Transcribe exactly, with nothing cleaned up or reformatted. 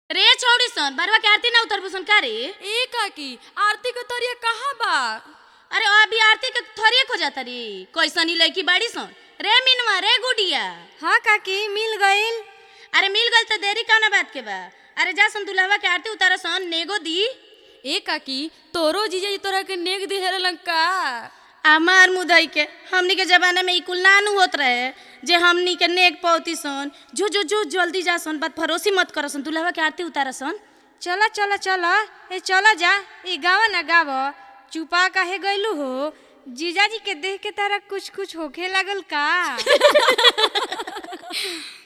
रे छोड़ी सन बरवा के आरती ना उतर बुसन का रे। ए काकी आरती के तरिया कहाँ बा? अरे अभी आरती के थरिए खो जाता रे। कैसनी लड़की बाड़ी सन रे मिनवा रे गुडिया। हाँ काकी मिल गईल। अरे मिल गल तो देरी कौना बात के बा। अरे जा सन दुल्हवा के आरती उतारा सन नेगो दी। ए काकी तोरो जीजा जी तोरा के नेग दिहरलन का? हमार मुदई के हमनी के जमाना में इकुल नानू होत रहे जे हमनी के नेक पौती सन जो जो जो जल्दी जा सन बात भरोसी मत कर सन दुल्हवा के आरती उतारा सन। चला चला चला ए चला जा ए गावा ना गाव चुपा काहे गइलू हो? जीजाजी के देख के तारा कुछ कुछ होखे लागल का?